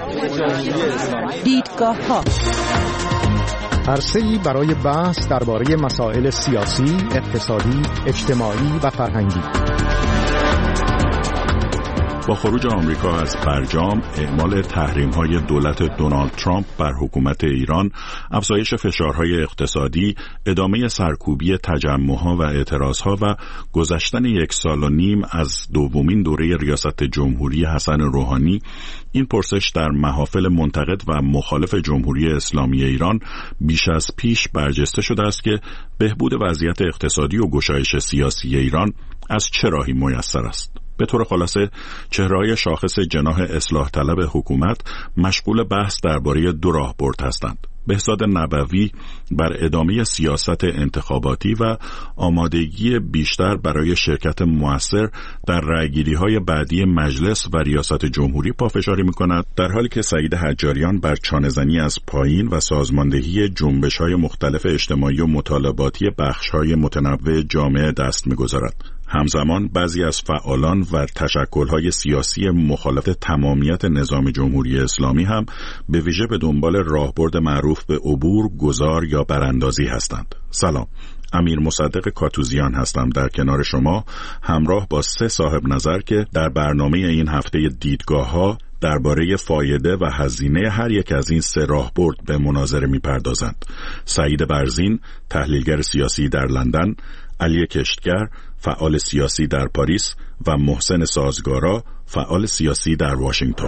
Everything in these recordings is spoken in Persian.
دیدگاه‌ها عرصه‌ای برای بحث درباره مسائل سیاسی، اقتصادی، اجتماعی و فرهنگی. با خروج آمریکا از برجام، اعمال تحریم‌های دولت دونالد ترامپ بر حکومت ایران، افزایش فشارهای اقتصادی، ادامه سرکوبی تجمع‌ها و اعتراضها و گذشتن 1 سال و نیم از دومین دوره ریاست جمهوری حسن روحانی، این پرسش در محافل منتقد و مخالف جمهوری اسلامی ایران بیش از پیش برجسته شده است که بهبود وضعیت اقتصادی و گشایش سیاسی ایران از چه راهی میسر است. به طور خلاصه چهره‌های شاخص جناح اصلاح طلب حکومت مشغول بحث درباره 2 راهبرد هستند: بهزاد نبوی بر ادامه سیاست انتخاباتی و آمادگی بیشتر برای شرکت مؤثر در رأیگیری‌های بعدی مجلس و ریاست جمهوری پافشاری می‌کند، در حالی که سعید حجاریان بر چانه‌زنی از پایین و سازماندهی جنبش‌های مختلف اجتماعی و مطالباتی بخش‌های متنوع جامعه دست می‌گذارد. همزمان بعضی از فعالان و تشکل‌های سیاسی مخالف تمامیت نظام جمهوری اسلامی هم به ویژه به دنبال راهبرد معروف به عبور، گذار یا براندازی هستند. سلام، امیر مصدق کاتوزیان هستم در کنار شما، همراه با 3 صاحب نظر که در برنامه این هفته دیدگاه‌ها درباره فایده و هزینه هر یک از این 3 راهبرد به مناظره می‌پردازند. سعید برزین، تحلیلگر سیاسی در لندن، علی کشتگر، فعال سیاسی در پاریس و محسن سازگارا، فعال سیاسی در واشنگتن.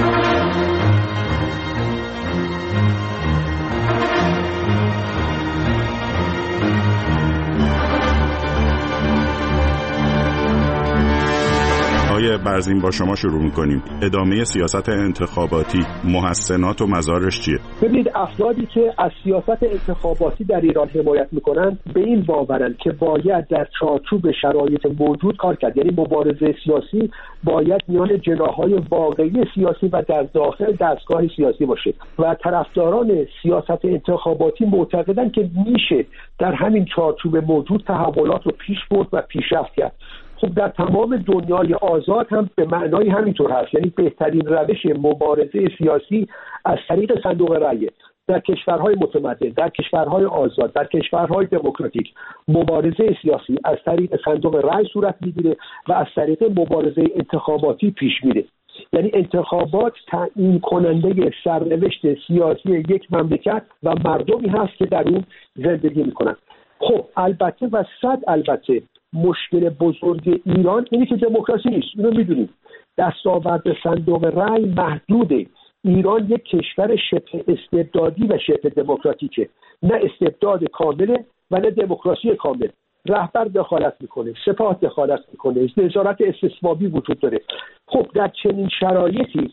برزین، با شما شروع می‌کنیم. ادامه سیاست انتخاباتی، محسنات و مضارش چیه؟ ببینید، افرادی که از سیاست انتخاباتی در ایران حمایت می‌کنند به این باورند که باید در چارچوب شرایط موجود کار کرد. یعنی مبارزه سیاسی باید میان جناح‌های واقعی سیاسی و در داخل دستگاه سیاسی باشه و طرفداران سیاست انتخاباتی معتقدند که میشه در همین چارچوب موجود تحولات رو پیش برد و پیشرفت کرد. خب در تمام دنیای آزاد هم به معنای همینطور هست. یعنی بهترین روش مبارزه سیاسی از طریق صندوق رأی در کشورهای متمدن، در کشورهای آزاد، در کشورهای دموکراتیک مبارزه سیاسی از طریق صندوق رأی صورت میگیره و از طریق مبارزه انتخاباتی پیش میره. یعنی انتخابات تعیین کننده سرنوشت سیاسی یک مملکت و مردمی هست که در اون زندگی میکنن. خب البته و البته مشکل بزرگ ایران اینه که دموکراسی نیست. اینو میدونیم. دستاورد صندوق رأی محدوده. ایران یک کشور شبه استبدادی و شبه دموکراتیکه. نه استبداد کامله و نه دموکراسی کامل. رهبر دخالت میکنه، سپاه دخالت میکنه، نظارت استثبابی وجود داره. خب در چنین شرایطی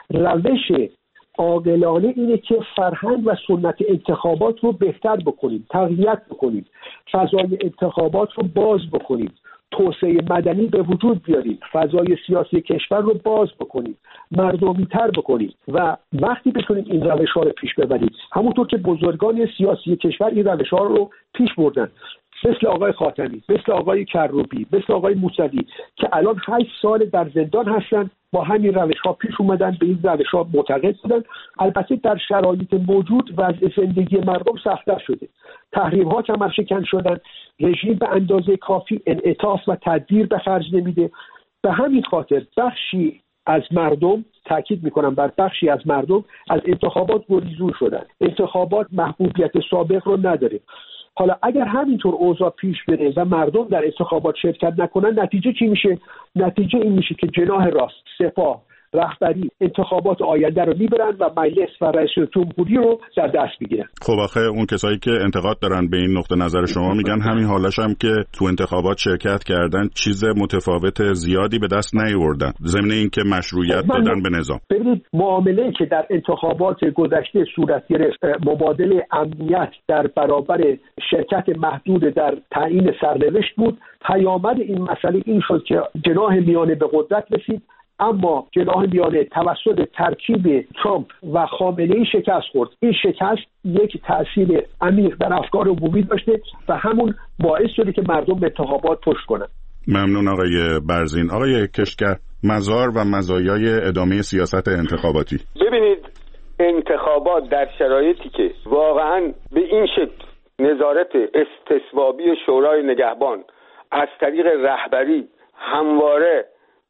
روش عاقلانه اینه که فرهنگ و سنت انتخابات رو بهتر بکنیم، تقویت بکنیم، فضای انتخابات رو باز بکنیم، توسعه مدنی به وجود بیاریم، فضای سیاسی کشور رو باز بکنیم، مردمی تر بکنیم و وقتی بتونیم این روش ها رو پیش ببریم، همونطور که بزرگان سیاسی کشور این روش ها رو پیش بردن، مثل آقای خاتمی، مثل آقای کروبی، مثل آقای موسوی که الان 8 سال در زندان هستن، با همین روش ها پیش اومدن، به این روش ها معتقد بودن. البته در شرایط موجود وضع زندگی مردم سخت‌تر شده، تحریم ها کمرشکن شدن، رژیم به اندازه کافی انعطاف و تدبیر به خرج نمیده. به همین خاطر بخشی از مردم، تاکید میکنم بر بخشی از مردم، از انتخابات گریزون شدن. انتخابات محبوبیت سابق رو نداره. حالا اگر همینطور اوضاع پیش بره و مردم در انتخابات شرکت نکنن، نتیجه چی میشه؟ نتیجه این میشه که جناح راست، سپاه، رهبری انتخابات آینده رو میبرن و مجلس و رئیس جمهوری رو در دست میگیرن. خب آخه اون کسایی که انتقاد دارن به این نقطه نظر شما میگن همین حالش هم که تو انتخابات شرکت کردن چیز متفاوت زیادی به دست نیاوردن، ضمن اینکه مشروعیت دادن به نظام. ببینید، معامله که در انتخابات گذشته صورت گرفت، مبادله امنیت در برابر شرکت محدود در تعیین سرنوشت بود. پیامد این مسئله این شد که جناح میانه به قدرت رسید، اما جناح میانه توسط ترکیب ترامپ و خامنه‌ای شکست خورد. این شکست یک تأثیر عمیق در افکار عمومی داشته و همون باعث شده که مردم به انتخابات پشت کنند. ممنون آقای برزین. آقای کشتگر، مزار و مزایای ادامه سیاست انتخاباتی. ببینید، انتخابات در شرایطی که واقعا به این شکل نظارت استصوابی شورای نگهبان از طریق رهبری همواره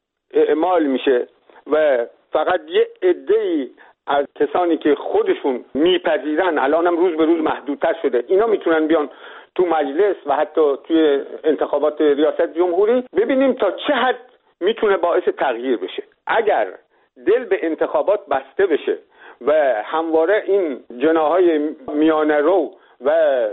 اعمال میشه و فقط یه عده‌ای از کسانی که خودشون میپذیرن، الانم روز به روز محدودتر شده، اینا میتونن بیان تو مجلس و حتی توی انتخابات ریاست جمهوری، ببینیم تا چه حد میتونه باعث تغییر بشه. اگر دل به انتخابات بسته بشه و همواره این جناحهای میانه رو و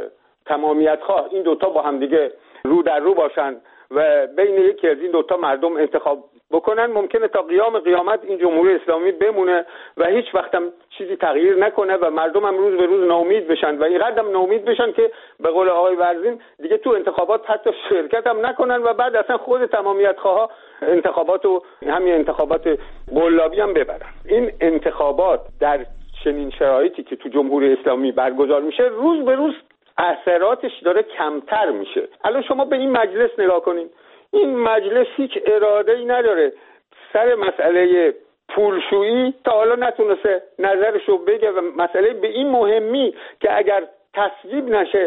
تمامیت خواه این دوتا با هم دیگه رو در رو باشن و بین یکی از این دوتا مردم انتخاب بکنن، ممکنه تا قیامت این جمهوری اسلامی بمونه و هیچ وقت هم چیزی تغییر نکنه و مردم هم روز به روز ناامید بشن و اینقدر هم ناامید بشن که به قول آقای ورزین دیگه تو انتخابات حتی شرکت هم نکنن و بعد اصلا خود تمامیت خواه انتخابات و همین انتخابات قلابی هم ببرن. این انتخابات در چنین شرایطی که تو جمهوری اسلامی برگزار میشه روز به روز اثراتش داره کمتر میشه. الان شما به این مجلس نگاه کنین، این مجلس هیچ اراده‌ای نداره سر مسئله پولشویی، تا حالا نتونسته نظرشو بگه و مسئله به این مهمی که اگر تصویب نشه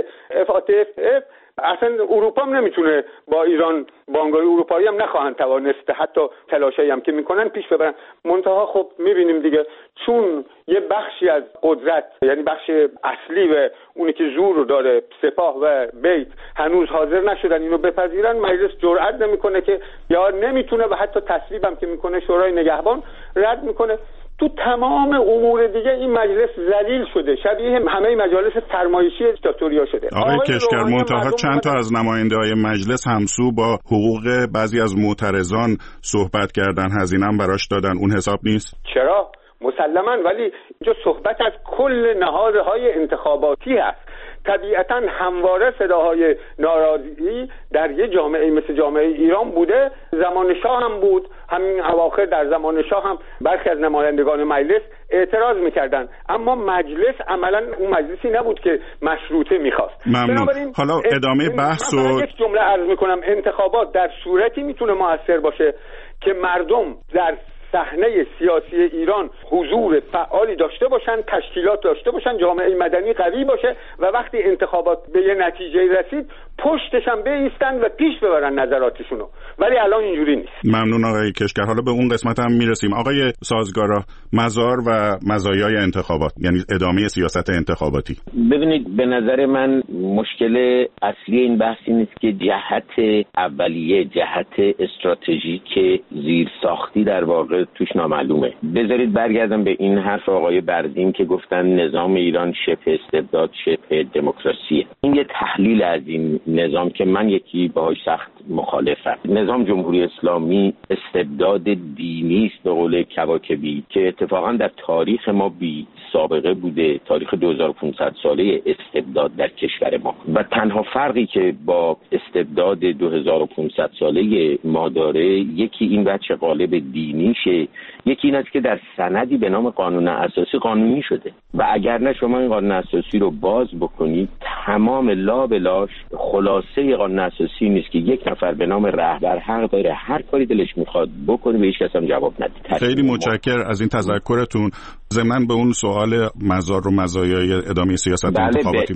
FATF اصلا اروپا هم نمیتونه با ایران، بانک‌های اروپایی هم نخواهند توانست حتی تلاشایی هم که میکنن پیش ببرن. منتها خب میبینیم دیگه، چون یه بخشی از قدرت، یعنی بخش اصلی و اونی که زور رو داره، سپاه و بیت، هنوز حاضر نشدن اینو بپذیرن، مجلس جرئت نمیکنه که، یا نمیتونه و حتی تصویب هم که میکنه شورای نگهبان رد میکنه. تو تمام امور دیگه این مجلس ذلیل شده، شبیه همه مجالس فرمایشی دیکتاتوریا شده. آقای کشگر، منتها چند تا از نماینده‌های مجلس همسو با حقوق بعضی از معترضان صحبت کردن، هزینه هم براش دادن، اون حساب نیست؟ چرا؟ مسلماً، ولی اینجا صحبت از کل نهادهای انتخاباتی هست. طبیعتاً همواره صداهای ناراضی در یه جامعه مثل جامعه ایران بوده، زمان شاه هم بود، همین اواخر در زمان شاه هم برخی از نمایندگان مجلس اعتراض میکردن، اما مجلس عملاً اون مجلسی نبود که مشروطه میخواست. ممنون. حالا ادامه بحث و یک جمله عرض میکنم، انتخابات در صورتی میتونه موثر باشه که مردم در صحنه سیاسی ایران حضور فعالی داشته باشن، تشکیلات داشته باشن، جامعه مدنی قوی باشه و وقتی انتخابات به یه نتیجه رسید پشتش هم بایستن و پیش ببرن نظراتشونو، ولی الان اینجوری نیست. ممنون آقای کشگر. حالا به اون قسمت هم میرسیم. آقای سازگارا، مزار و مزایای انتخابات، یعنی ادامه سیاست انتخاباتی. ببینید، به نظر من مشکل اصلی این بحثی نیست که جهت اولیه، جهت استراتژیک زیر ساختی در واقع توش نامعلومه. بذارید برگردم به این حرف آقای بردین که گفتن نظام ایران شبه استبداد، شبه دموکراسیه. این یه تحلیل از این نظام که من یکی باهاش سخت مخالفم. نظام جمهوری اسلامی استبداد دینی است به قول کواکبی که اتفاقا در تاریخ ما بی سابقه بوده، تاریخ 2500 ساله استبداد در کشور ما، و تنها فرقی که با استبداد 2500 ساله ما داره یکی این بچه قالب دینیشه، یکی این است که در سندی به نام قانون اساسی قانونی شده و اگر نه شما این قانون اساسی رو باز بکنید تمام لابلاش خلاصه قانون اساسی نیست که یک نفر به نام رهبر حق داره هر کاری دلش میخواد بکنه و هیچ کس هم جواب نده. خیلی متشکرم از این تذکرتون. ضمن به اون سوال مزار و مزایای ادامه سیاست انتخاباتی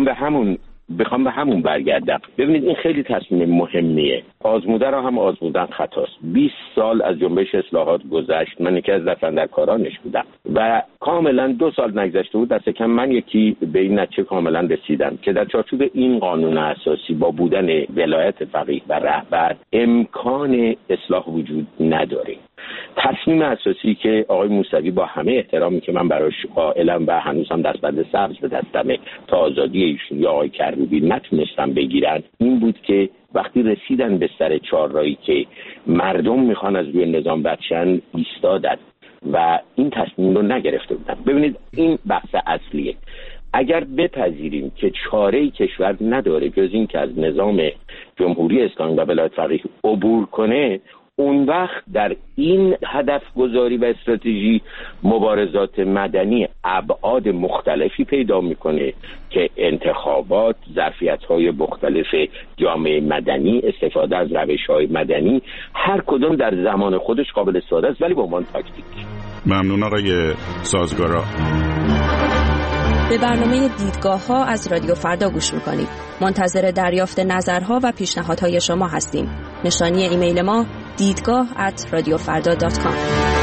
بخوام به همون برگردم. ببینید، این خیلی تصمیم مهمیه. آزموده را هم آزمودن خطاست. 20 سال از جنبش اصلاحات گذشت، من یکی از دفندرکارانش بودم و کاملا 2 سال نگذشته بود دست کم من یکی به این نتیجه کاملا رسیدم که در چارچوب این قانون اساسی با بودن ولایت فقیه و رهبر امکان اصلاح وجود نداره. تصمیم اساسی که آقای موسوی با همه احترامی که من براش قائلم و هنوز هم دستبند سبز به دستمه تا آزادی ایشون یا آقای کروبی نتونستم بگیرن، این بود که وقتی رسیدن به سر چهارراهی که مردم میخوان از روی نظام بدشن ایستادن و این تصمیم رو نگرفته بودن. ببینید، این بحث اصلیه. اگر بپذیریم که چاره‌ای کشور نداره جز این که از نظام جمهوری اسلامی و ولایت فقیه عبور کنه، اون وقت در این هدف گذاری و استراتژی مبارزات مدنی ابعاد مختلفی پیدا میکنه که انتخابات، ظرفیت‌های مختلف جامعه مدنی، استفاده از روش‌های مدنی، هر کدوم در زمان خودش قابل استفاده است ولی به عنوان تاکتیک. ممنون آقای سازگارا. به برنامه دیدگاه‌ها از رادیو فردا گوش می‌کنید. منتظر دریافت نظرها و پیشنهادهای شما هستیم. نشانی ایمیل ما دیدگاه@radiofarda.com.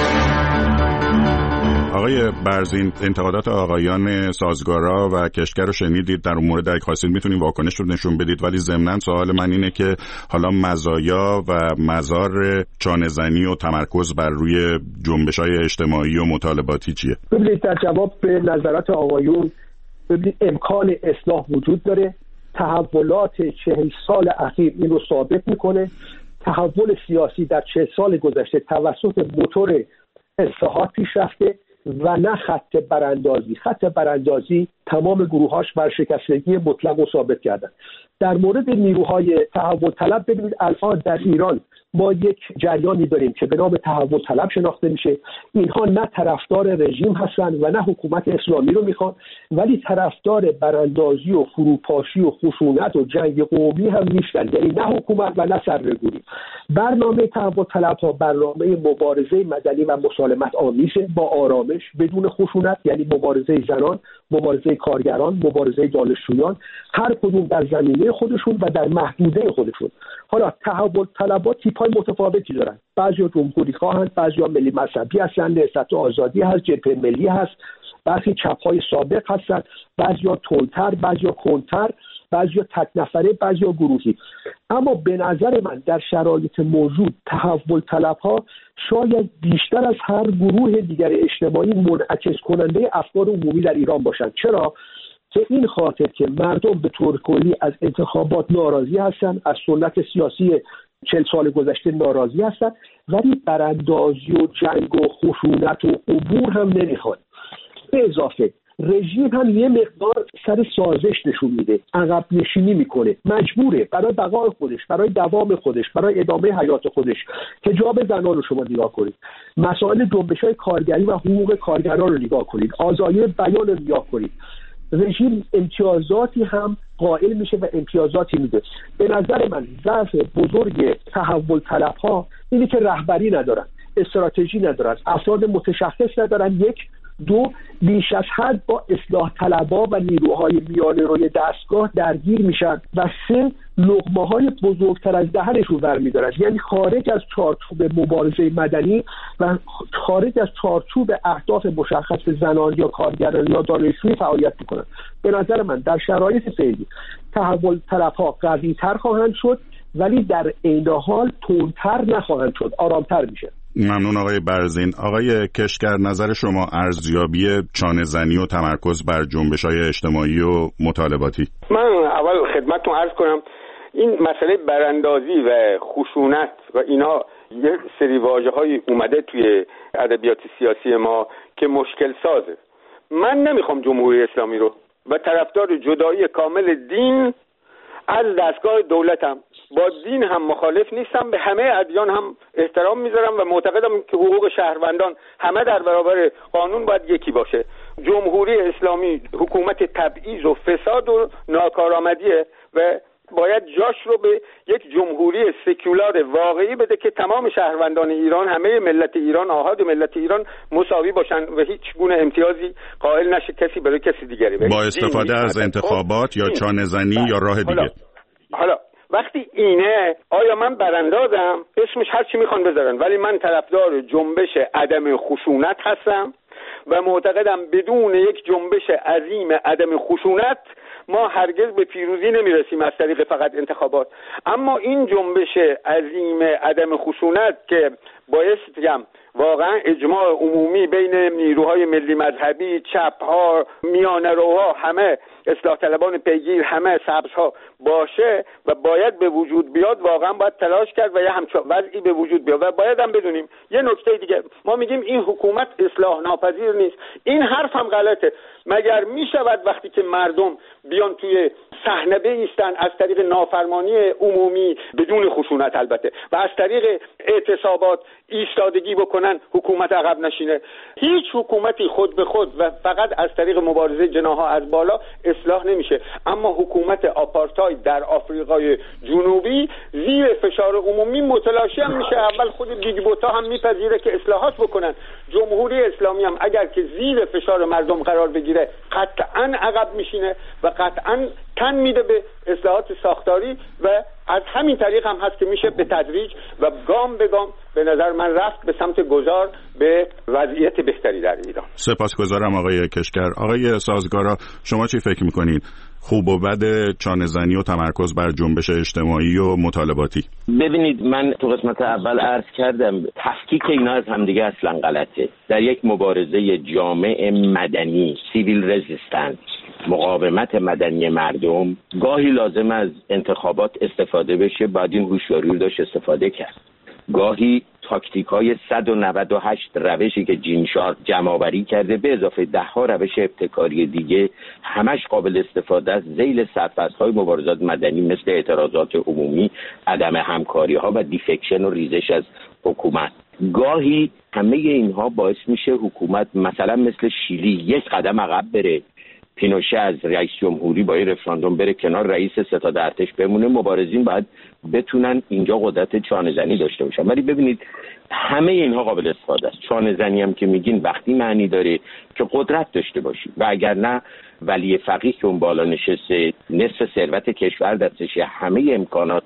آقای برزین، انتقادات آقایان سازگارا و کشگر رو شنیدید، در امور درک خواستید میتونید واکنش رو نشون بدید، ولی ضمناً سوال من اینه که حالا مزایا و مزار چانه‌زنی و تمرکز بر روی جنبش‌های اجتماعی و مطالباتی چیه؟ ببینید، در جواب به نظرات آقایون، ببینید امکان اصلاح وجود داره. تحولات 40 سال اخیر این رو ثابت میکنه. تحول سیاسی در 40 سال گذشته توسط موتور اصلاحات پیش رفته و نه خط براندازی. خط براندازی تمام گروهاش ورشکستگی مطلق رو ثابت کردن. در مورد نیروهای تحول طلب، ببینید الان در ایران ما یک جریانی داریم که به نام تحول طلب شناخته میشه. اینها نه طرفدار رژیم هستن و نه حکومت اسلامی رو میخوان، ولی طرفدار براندازی و فروپاشی و خشونت و جنگ قومی هم نیستن، یعنی نه حکومت و نه سرنگونی. برنامه تحول طلب ها برنامه مبارزه مدنی و مسالمت آمیزه، با آرامش، بدون خشونت، یعنی مبارزه زنان، مبارزه کارگران، مبارزه دانشجویان، هر کدوم در زمینه خودشون و در محدوده خودشون. حالا تحول طلبات تیپ‌های متفاوتی دارن. بعضیا جمهوری خواهند، بعضیا ملی مذهبی هستند، نهضت آزادی هست، جبهه ملی هست، بعضی چپ‌های سابق هستند، بعضیا تندتر، بعضیا کندتر، بعضیا تک نفره، بعضیا گروهی. اما به نظر من در شرایط موجود تحول طلب‌ها شاید بیشتر از هر گروه دیگر اجتماعی منعکس کننده افکار عمومی در ایران باشند. چرا؟ که این خاطر که مردم به طور کلی از انتخابات ناراضی هستند، از سنت سیاسی 40 سال گذشته ناراضی هستند، ولی براندازی و جنگ و خشونت و عبور هم نمیخوان. به اضافه رژیم هم یه مقدار سر سازش نشون میده، عقب نشینی میکنه، مجبوره برای بقای خودش، برای دوام خودش، برای ادامه حیات خودش. حجاب زنان رو شما نگاه کنید، مسائل جنبش‌های کارگری و حقوق کارگران رو نگاه کنید، آزادی بیان رو نگاه کنید. رژیم امتیازاتی هم قائل میشه و امتیازاتی میده. به نظر من ضعف بزرگ تحول طلب‌ها اینه که رهبری ندارن، استراتژی ندارن، افراد متشخص ندارن. یک، دو، بیش از حد با اصلاح طلبها و نیروهای میانه روی دستگاه درگیر میشن و سه، لقمه‌های بزرگتر از دهنشون برمی‌دارن، یعنی خارج از چارچوب مبارزه مدنی و خارج از چارچوب اهداف مشخص زنان یا کارگران یا دانشجویی فعالیت میکنن. به نظر من در شرایط فعلی تحول طلبها قوی‌تر خواهند شد، ولی در عین حال تندتر نخواهند شد، آرامتر میشه. ممنون آقای برزین. آقای کشگر، نظر شما ارزیابی چانه‌زنی و تمرکز بر جنبش‌های اجتماعی و مطالباتی. من اول خدمتتون عرض کنم این مسئله براندازی و خشونت و اینا یه سری واژه‌های اومده توی ادبیات سیاسی ما که مشکل سازه. من نمیخوام جمهوری اسلامی رو و طرفدار جدایی کامل دین از دستگاه دولتم. با دین هم مخالف نیستم، به همه ادیان هم احترام میذارم و معتقدم که حقوق شهروندان همه در برابر قانون باید یکی باشه. جمهوری اسلامی حکومت تبعیض و فساد و ناکارآمدیه و باید جاش رو به یک جمهوری سکولار واقعی بده که تمام شهروندان ایران، همه ملت ایران، آحاد ملت ایران مساوی باشن و هیچ گونه امتیازی قائل نشه کسی برای کسی دیگری. با استفاده از انتخابات یا چانه‌زنی یا راه دیگه. حالا وقتی اینه، آیا من براندازم؟ اسمش هر چی میخوان بذارن، ولی من طرفدار جنبش عدم خشونت هستم و معتقدم بدون یک جنبش عظیم عدم خشونت ما هرگز به پیروزی نمیرسیم از طریق فقط انتخابات. اما این جنبش عظیم عدم خشونت که بایستیم واقعا اجماع عمومی بین نیروهای ملی مذهبی، چپ‌ها، میانه‌روها، همه اصلاح طلبان پیگیر، همه سبزها باشه و باید به وجود بیاد، واقعا باید تلاش کرد و یه همچون وضعی به وجود بیاد. و باید هم بدونیم یه نکته دیگه، ما میگیم این حکومت اصلاح ناپذیر نیست، این حرف هم غلطه. مگر میشود وقتی که مردم بیان توی صحنه بایستن از طریق نافرمانی عمومی بدون خشونت البته و از طریق اعتصابات ایستادگی بکنن حکومت عقب نشینه. هیچ حکومتی خود به خود و فقط از طریق مبارزه جناح‌ها از بالا اصلاح نمیشه، اما حکومت آپارتاید در آفریقای جنوبی زیر فشار عمومی متلاشی هم میشه. اول خود بیگ بوتا هم میپذیره که اصلاحات بکنن. جمهوری اسلامی هم اگر که زیر فشار مردم قرار بگیره قطعاً عقب میشینه و قطعاً تن میده به اصلاحات ساختاری و از همین طریق هم هست که میشه به تدریج و گام به گام به نظر من رفت به سمت گذار به وضعیت بهتری در ایران. سپاسگزارم آقای کشگر. آقای سازگارا، شما چی فکر میکنین؟ خوب و بد چانه‌زنی و تمرکز بر جنبش اجتماعی و مطالباتی. ببینید، من تو قسمت اول عرض کردم تفکیک اینا از همدیگه اصلا غلطه. در یک مبارزه جامع مدنی، سیویل رزیستنس، مقاومت مدنی مردم، گاهی لازم از انتخابات استفاده بشه، بعد این هوشیاری رو داشت استفاده کرد. گاهی تاکتیک‌های 198 روشی که جینشارد جمع‌آوری کرده به اضافه 10 روش ابتکاری دیگه همش قابل استفاده است ذیل سرفصل‌های مبارزات مدنی مثل اعتراضات عمومی، عدم همکاری‌ها و دیفکشن و ریزش از حکومت. گاهی همه اینها باعث میشه حکومت مثلا مثل شیلی یک قدم عقب بره، پینوشه از رئیس جمهوری با این رفراندوم بره کنار، رئیس ستاد ارتش بمونه، مبارزین باید بتونن اینجا قدرت چانه‌زنی داشته باشن. ولی ببینید همه اینها قابل استفاده است. چانه‌زنی هم که میگین وقتی معنی داره که قدرت داشته باشی و اگر نه ولی فقیه که اون بالا نشسته نصف ثروت کشور دستشه، همه امکانات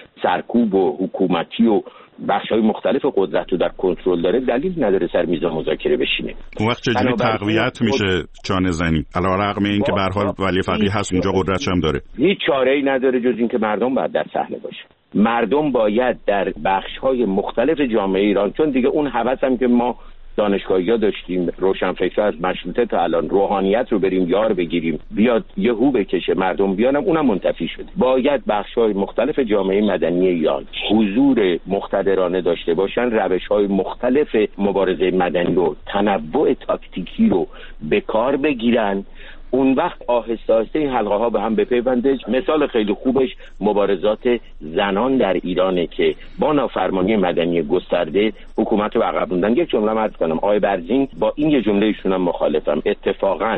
سرکوب و حکومتی و بخش‌های مختلف قدرت رو در کنترل داره، دلیل نداره سر میز مذاکره بشینه. اون وقت چجوری تقویت میشه چانه‌زنی علیرغم اینکه به هر حال ولی فقیه هست اونجا قدرتش هم داره؟ هیچ چاره‌ای نداره جز اینکه مردم باید در صحنه باشه. مردم باید در بخش‌های مختلف جامعه ایران، چون دیگه اون هوس هم که ما دانشگاهی‌ها داشتیم، روشنفکرها از مشروطه تا الان روحانیت رو بریم یار بگیریم بیاد یه هو بکشه مردم بیانم، اونم منتفی شده. باید بخش‌های مختلف جامعه مدنی ایران حضور مقتدرانه داشته باشن، روش‌های مختلف مبارزه مدنی رو، تنوع تاکتیکی رو به کار بگیرن. اون وقت آهسته آهسته این حلقه ها به هم بپیونده. مثال خیلی خوبش مبارزات زنان در ایرانه که با نافرمانی مدنی گسترده حکومت رو عقب موندن. یک جمله عرض کنم، آقای برزین با این یه جمله ایشون هم مخالفم. اتفاقا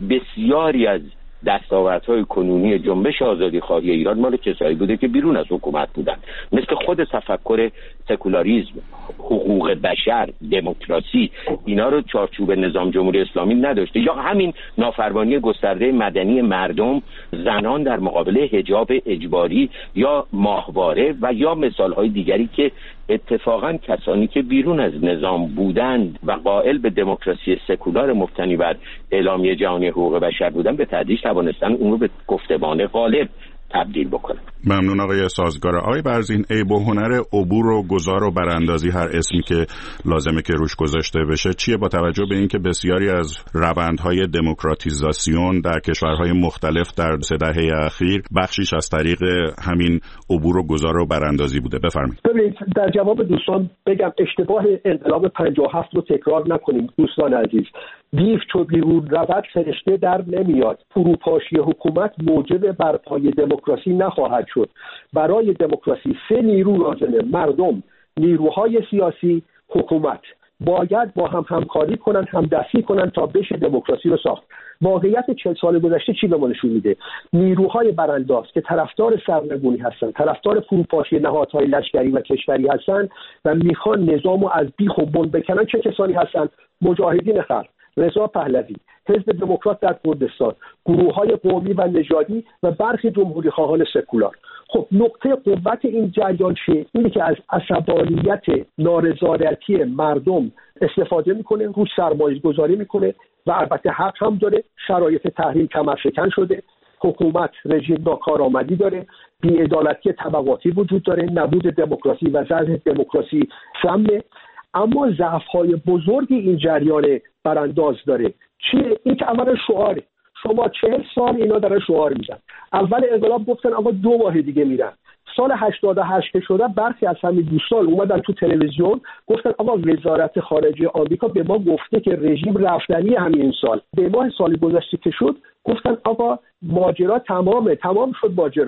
بسیاری از دستاوردهای کنونی جنبش آزادیخواهی ایران مال کسایی بوده که بیرون از حکومت بودن، مثل خود تفکر سکولاریسم، حقوق بشر، دموکراسی، اینا رو چارچوب نظام جمهوری اسلامی نداشته. یا همین نافرمانی گسترده مدنی مردم، زنان در مقابل حجاب اجباری یا ماهواره و یا مثالهای دیگری که اتفاقا کسانی که بیرون از نظام بودند و قائل به دموکراسی سکولار مبتنی بر اعلامیه جهانی حقوق بشر بودند به تدریج توانستن اون رو به گفتمان غالب تبدیل بکنه. ممنون آقای سازگار. آقای برزین، عیب و هنر عبور و گذار و براندازی، هر اسمی که لازمه که روش گذاشته بشه، چیه با توجه به اینکه بسیاری از روندهای دموکراتیزاسیون در کشورهای مختلف در 3 دهه اخیر بخشیش از طریق همین عبور و گذار و براندازی بوده؟ بفرمایید. ببینید، در جواب دوستان بگم اشتباه انقلاب 57 رو تکرار نکنیم دوستان عزیز. دیو چو بیرون رود فرشته در نمیاد. فروپاشی حکومت موجب برپای دموکراسی نخواهد شد. برای دموکراسی 3 نیرو لازمه: مردم، نیروهای سیاسی، حکومت. باید با هم همکاری کنن، همدستی کنن تا بشه دموکراسی رو ساخت. واقعیت 40 سال گذشته چی به ما نشون میده؟ نیروهای برانداز که طرفدار سرنگونی هستن، طرفدار فروپاشی نهادهای لشکری و کشوری هستن و میخوان نظامو از بیخ و بن بکنن، چه کسانی هستن؟ مجاهدین خلق، رضا پهلوی، حزب دموکرات در کردستان، گروه‌های قومی و نژادی و برخی جمهوری خواهان سکولار. خب نقطه قوت این جریان چیه؟ اینه که از عصبانیت نارضایتی مردم استفاده میکنه، روش سرمایه گذاری میکنه و البته حق هم داره. شرایط تحریم کمرشکن شده، حکومت رژیم ناکارآمدی داره، بی‌عدالتی طبقاتی وجود داره، نبود دموکراسی و ضعف دموکراسی سمه. اما ضعف‌های بزرگی این جریان برانداز داره. چیه؟ این که اولا شعاره. شما 40 سال اینا دارن شعار میدن. اول انقلاب گفتن آقا 2 ماه دیگه میرن. سال 88 که شده برخی از همین دوستان اومدن تو تلویزیون گفتن آقا وزارت خارجه آمریکا به ما گفته که رژیم رفتنی همین سال. به ماه سال گذشته که شد گفتن آقا ماجرا تمام شد ماجرا.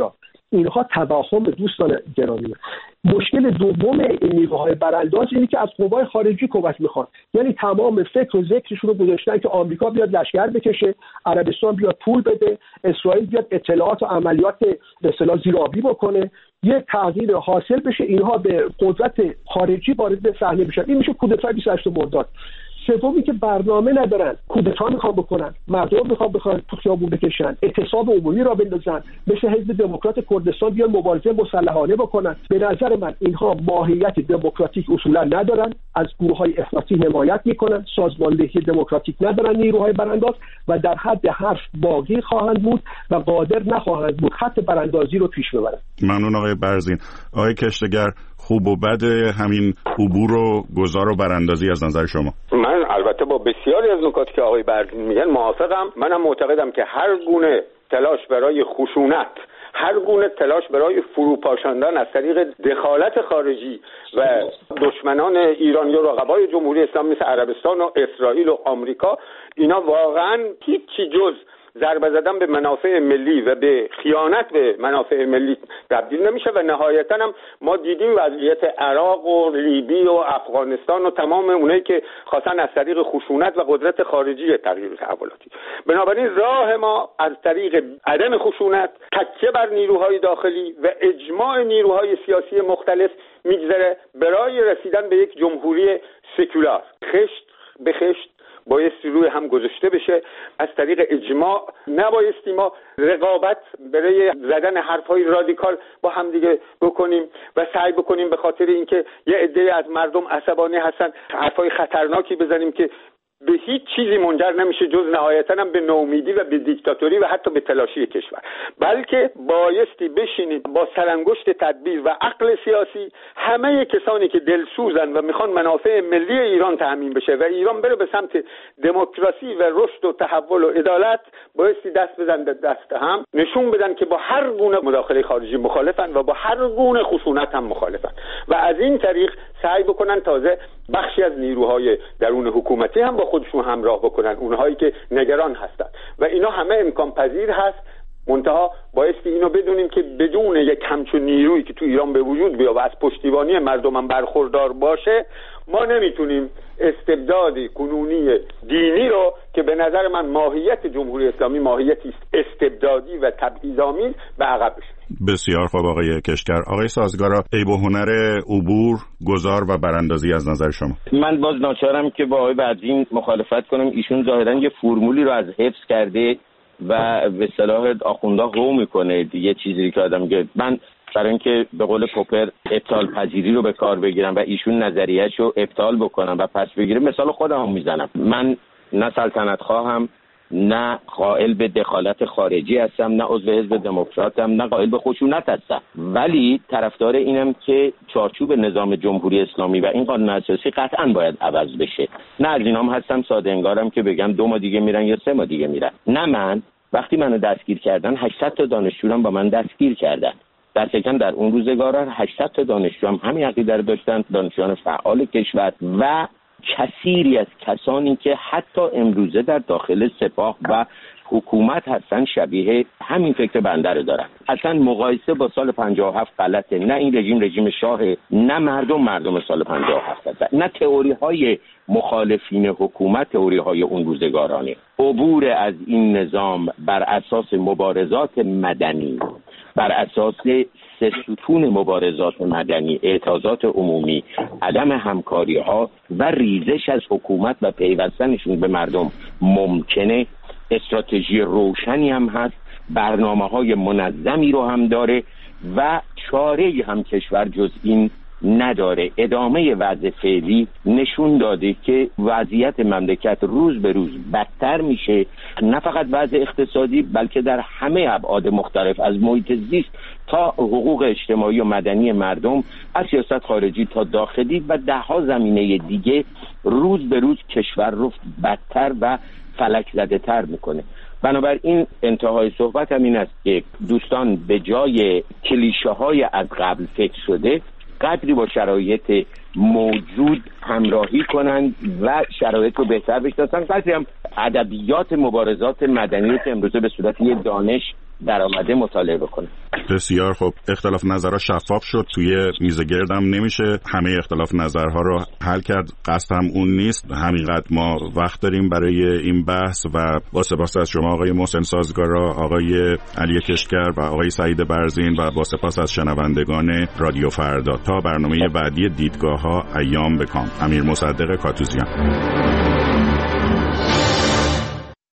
اینها تضخم دوستان گرامی. مشکل دوم این نیروهای برانداز اینه که از قوای خارجی کمک میخوان، یعنی تمام فکر و ذکرشون رو گذاشتن که آمریکا بیاد لشکر بکشه، عربستان بیاد پول بده، اسرائیل بیاد اطلاعات و عملیات به اصطلاح زیرآبی بکنه، یه تغییر حاصل بشه، اینها به قدرت خارجی وارد صحنه بشن. این میشه کودتای 28 مرداد. سومی که برنامه ندارن، کودتا میخوان بکنن، مردم میخوان تو خیابون بکشن، اعتصاب عمومی را بندازن، مثل حزب دموکرات کردستان بیان مبارزه مسلحانه بکنن. به نظر من اینها ماهیت دموکراتیک اصولا ندارن، از گروه‌های افراطی حمایت میکنن، سازماندهی دموکراتیک ندارن نیروهای برانداز و در حد حرف باقی خواهند بود و قادر نخواهند بود خط براندازی رو پیش ببرن. ممنون آقای برزین. آقای کشتگر، خوب و بد همین عبور و گذار و براندازی از نظر شما؟ من البته با بسیاری از نکاتی که آقای برزین میگن موافقم. منم معتقدم که هر گونه تلاش برای خشونت، هر گونه تلاش برای فروپاشاندن از طریق دخالت خارجی و دشمنان ایران یا رقبای جمهوری اسلامی مثل عربستان و اسرائیل و آمریکا، اینا واقعا هیچی جز ضربه زدن به منافع ملی و به خیانت به منافع ملی تبدیل نمیشه. و نهایتا هم ما دیدیم وضعیت عراق و لیبی و افغانستان و تمام اونایی که خواستن از طریق خشونت و قدرت خارجی تغییر تحولاتی. بنابراین راه ما از طریق عدم خشونت، تکیه بر نیروهای داخلی و اجماع نیروهای سیاسی مختلف میگذره برای رسیدن به یک جمهوری سکولار. خشت به خشت بایستی روی هم گذاشته بشه. از طریق اجماع نبایستی ما رقابت برای زدن حرفهای رادیکال با هم دیگه بکنیم و سعی بکنیم به خاطر اینکه یه عده از مردم عصبانی هستن حرفهای خطرناکی بزنیم که به هیچ چیزی منجر نمیشه جز نهایتاً هم به نومیدی و به دیکتاتوری و حتی به تلاشی کشور. بلکه بایستی بشینید با سرانگشت تدبیر و عقل سیاسی همه کسانی که دلسوزن و میخوان منافع ملی ایران تامین بشه و ایران بره به سمت دموکراسی و رشد و تحول و عدالت، بایستی دست بزنن دست هم، نشون بدن که با هر گونه مداخله خارجی مخالفن و با هر گونه خشونت هم مخالفن و از این طریق سعی بکنن تازه بخشی از نیروهای درون حکومتی هم با خودشون همراه بکنن، اونهایی که نگران هستن و اینا همه امکان پذیر هست. منتها بایستی اینو بدونیم که بدون یک همچون نیرویی که تو ایران به وجود بیاد و از پشتیبانی مردم هم برخوردار باشه، ما نمیتونیم استبدادی کنونی دینی رو که به نظر من ماهیت جمهوری اسلامی ماهیتی است استبدادی و تبعیض‌آمیز به عقب بشیم. بسیار خوب آقای کشتگر. آقای سازگارا، عیب و هنر عبور، گذار و براندازی از نظر شما؟ من باز ناچارم که با آقای برزین مخالفت کنم. ایشون ظاهرا یه فرمولی رو از حفظ کرده و به اصطلاح آخوندا هو میکنه دیگه، چیزی که آدم میگه. من برای اینکه به قول پوپر ابطال پذیری رو به کار بگیرم و ایشون نظریه‌اش رو ابطال بکنم و پس بگیرم، مثال خودم میزنم. من نه سلطنت خواهم، نه قائل به دخالت خارجی هستم، نه عضو حزب دموکراتم، نه قائل به خشونت هستم، ولی طرفدار اینم که چارچوب نظام جمهوری اسلامی و این قانون اساسی قطعاً باید عوض بشه. نه از اینام هستم ساده انگارم که بگم 2 ماه دیگه میرن یا 3 ماه دیگه میرن. نه، من وقتی منو دستگیر کردن 800 تا دانشجو با من دستگیر کردن. دست کم در اون روزگاران 800 تا دانشجو هم همین عقیده رو داشتن، دانشجویان فعال کشور و کثیری از کسانی که حتی امروزه در داخل سپاه و حکومت هستن شبیه همین فکر بنده رو دارن. اصلا مقایسه با سال 57 غلطه. نه این رژیم شاهه، نه مردم سال 57 هستن، نه تئوری های مخالفین حکومت تئوری های اون روزگارانه. عبور از این نظام بر اساس مبارزات مدنی، بر اساس 3 ستون مبارزات مدنی، اعتراضات عمومی، عدم همکاری ها و ریزش از حکومت و پیوستنشون به مردم ممکنه. استراتژی روشنی هم هست، برنامه‌های منظمی رو هم داره و چاره‌ای هم کشور جز این نداره. ادامه وضع فعلی نشون داده که وضعیت مملکت روز به روز بدتر میشه، نه فقط وضع اقتصادی بلکه در همه ابعاد مختلف، از محیط زیست تا حقوق اجتماعی و مدنی مردم، از سیاست خارجی تا داخلی و 10 زمینه دیگه، روز به روز کشور رو بدتر و فلک زده تر میکنه. بنابراین انتهای صحبت هم این است که دوستان به جای کلیشه های از قبل فکر شده قدری با شرایط موجود همراهی کنند و شرایط رو بهتر بشناسن. قدری هم ادبیات مبارزات مدنی که امروزه به صورت یه دانش درآمده مطالعه بکنه. بسیار خوب. اختلاف نظرها شفاف شد، توی میز گردم نمیشه همه اختلاف نظرها رو حل کرد، قصدم اون نیست. همینقدر ما وقت داریم برای این بحث و با سپاس از شما آقای محسن سازگارا، آقای علی کشتگر و آقای سعید برزین و با سپاس از شنوندگان رادیو فردا. تا برنامه بعدی دیدگاه‌ها، ایام به کام. امیر مصدق کاتوزیان.